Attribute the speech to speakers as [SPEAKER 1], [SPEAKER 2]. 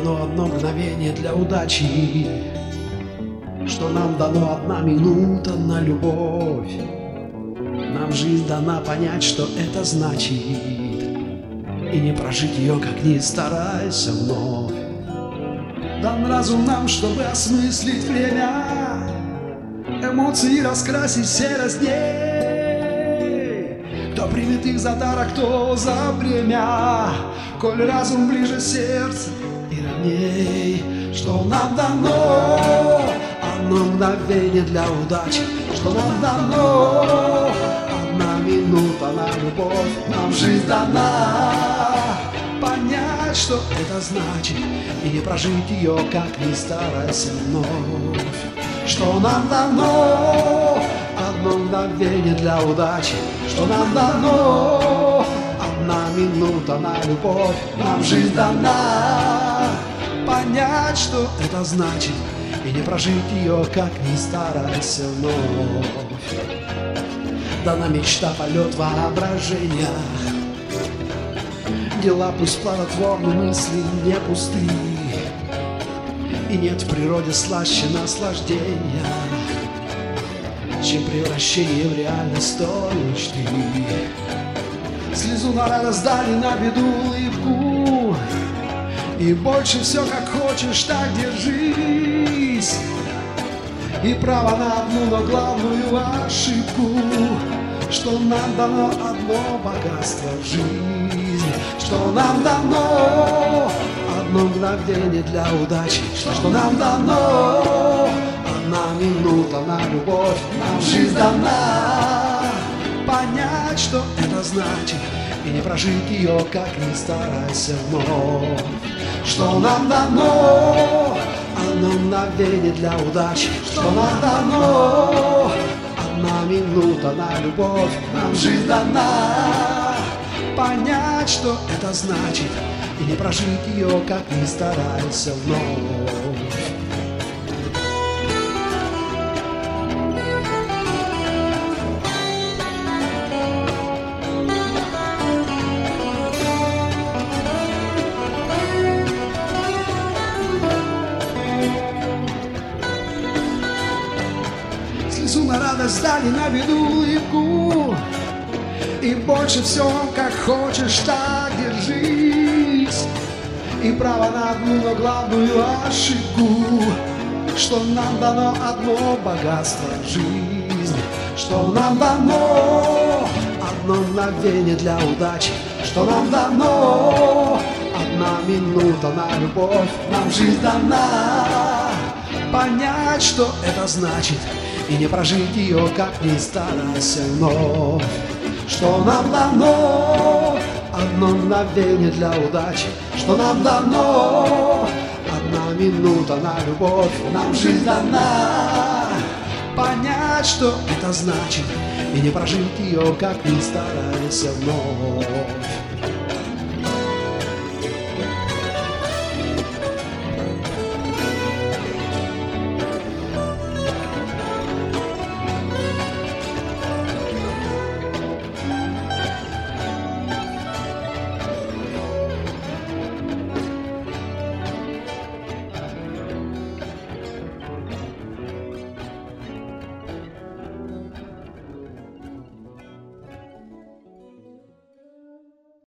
[SPEAKER 1] дано одно мгновение для удачи, что нам дано 1 минута на любовь. Нам жизнь дана понять, что это значит, и не прожить ее, как ни старайся вновь. Дан разум нам, чтобы осмыслить время, эмоции раскрасить серость дней. Кто примет их за дар, а кто за бремя, коль разум ближе сердца и ровней. Что нам дано одно мгновение для удачи, что нам дано 1 минута на любовь. Нам жизнь дана понять, что это значит, и не прожить ее, как ни старайся вновь. Что нам дано одно мгновение для удачи, что нам дано 1 минута на любовь. Нам жизнь дана понять, что это значит, и не прожить ее, как ни старайся вновь. Дана мечта, полет воображения, дела пусть плодотворны, мысли не пусты, и нет в природе слаще наслаждения, чем превращение в реальность той мечты. Слезу на радость дали, на беду улыбку, и больше все как хочешь, так держись. И право на одну, но главную ошибку, что нам дано одно богатство в жизни, что нам дано одно мгновение для удачи, что нам дано 1 минута на любовь. Нам жизнь дана понять, что это значит, и не прожить ее, как ни старайся вновь. Что нам дано одно мгновение для удачи, что нам дано 1 минута на любовь. Нам жизнь дана понять, что это значит, и не прожить ее, как ни старайся вновь. Слезу на радость дали, на беду улыбку, и больше все как хочешь, так держись. И право на одну, но главную ошибку, что нам дано одно богатство в жизни, что нам дано одно мгновение для удачи, что нам дано 1 минута на любовь. Нам жизнь дана понять, что это значит, и не прожить ее, как ни старайся вновь. Что нам дано одно мгновение для удачи, что нам дано 1 минута на любовь. Нам жизнь дана понять, что это значит, и не прожить ее, как ни старайся вновь.